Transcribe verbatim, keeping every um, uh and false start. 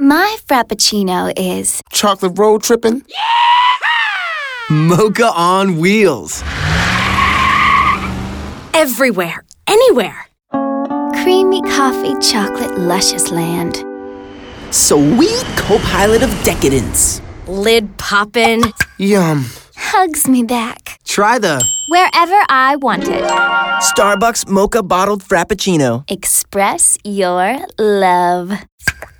My Frappuccino is chocolate road tripping. Mocha on wheels. Everywhere, anywhere. creamy coffee chocolate luscious land. Sweet co-pilot of decadence. Lid poppin'. Yum. Hugs me back. Try the Wherever I want it. Starbucks Mocha Bottled Frappuccino. Express your love.